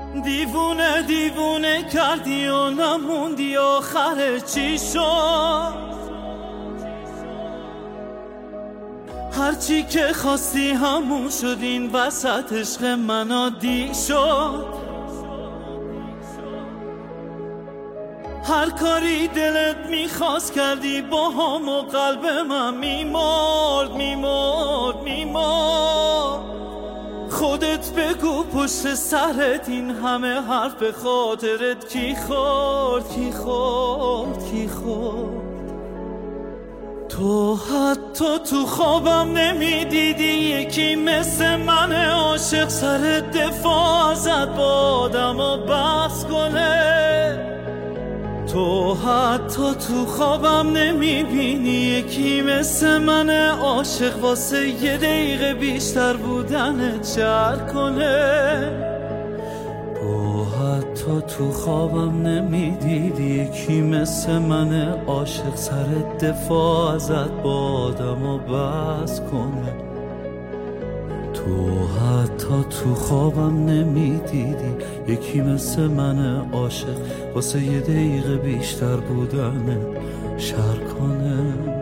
دیوونه دیوونه کردی و نموندی آخر چی شد؟ هرچی که خواستی همون شد، این وسط عشق من عادی شد. هر کاری دلت میخواست کردی با هم و قلب من میمرد میمرد میمرد. خودت بگو پشت سرت این همه حرف به خاطرت کی خورد کی خورد کی خورد؟ تو حتی تو خوابم نمیدیدی یکی مثل من عاشق سر دفاع ازت با آدم و بحث کنه. تو حتی تو خوابم نمیبینی یکی مثل من عاشق واسه یه دقیقه بیشتر بودنت شهر کنه. تو حتی تو خوابم نمیدیدی یکی مثل من عاشق سر دفاع ازت با آدم و بحث کنه. تو حتی تو خوابم نمیدیدی یکی مثل من عاشق واسه یه دقیقه بیشتر بودن شهر کنه.